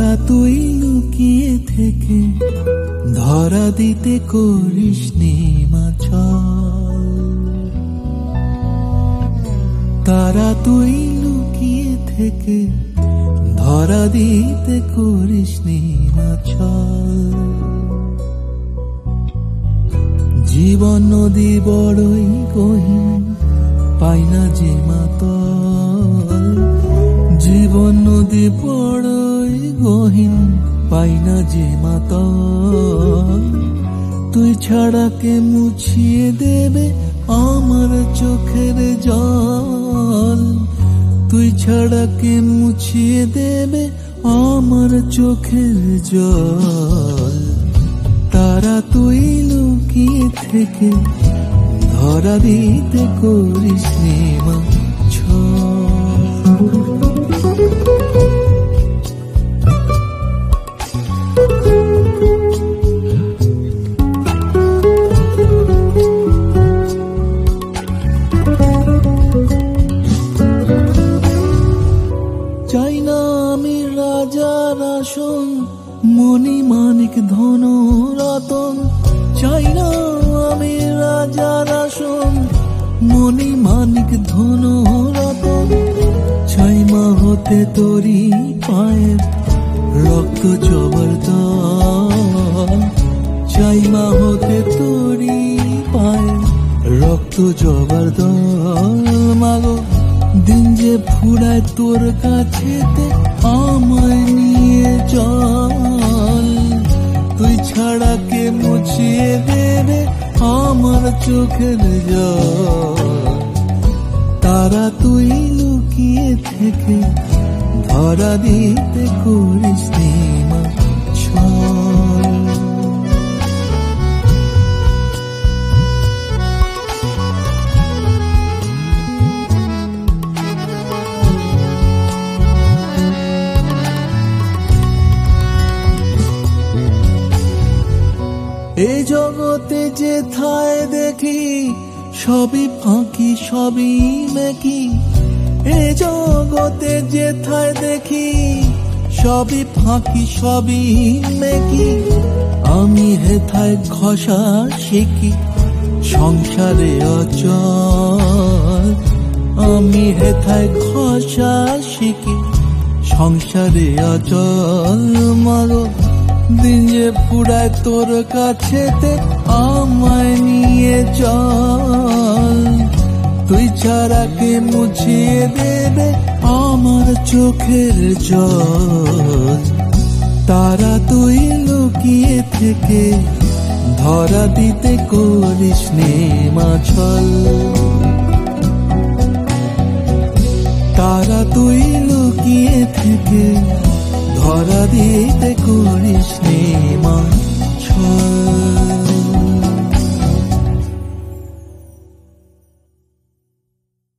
তারা তুই লুকিয়ে থেকে ধরা দিতে করিস নেমা ছল। তারা তুই লুকিয়ে থেকে ধরা দিতে করিস নেমা ছল। জীবন নদী বড়ই গহীন পাই না যে মাতল। জীবন নদী বড়ই গহীন পাই না যে মাতল। তুই ছাড়া কে মুছিয়ে দেবে আমার চোখের জল। তুই ছাড়া কে মুছিয়ে দেবে আমার চোখের জল। তারা তুই লুকিয়ে থেকে ধরা দিতে করিস নেমা ছল। চাই না আমি রাজার আসন, মণি মানিক ধন রতন। চাই না আমি রাজার আসন, মণি মানিক ধন রতন। চাই মা হতে তোরি পায়ের রক্ত জবরদল। চাই মা হতে তোরি পায়ের রক্ত জবরদল। মাগো দিন যে ফুরায় তোর কাছেতে আমায় নিয়ে চল। তুই ছাড়া কে মুছিয়ে দেবে আমার চোখের জল। তারা তুই লুকিয়ে থেকে ধরা দিতে করিস নেমা ছল। এই জগতে যে থায় দেখি সবই ফাঁকি সবই মেকি। এই জগতে যে থায় দেখি সবই ফাঁকি সবই মেকি। আমি হেথায় ঘষা শিখি সংসারে অচল। আমি হেথায় ঘষা শিখি সংসারে অচল। মাগো দিন যে ফুরায় তোর কাছেতে আমায় নিয়ে চল। তুই ছাড়া কে মুছিয়ে দেবে আমার চোখের জল। তারা তুই লুকিয়ে থেকে ধরা দিতে করিস নেমা ছল। তারা তুই লুকিয়ে থেকে ধরা দিতে করিস নেমা ছল।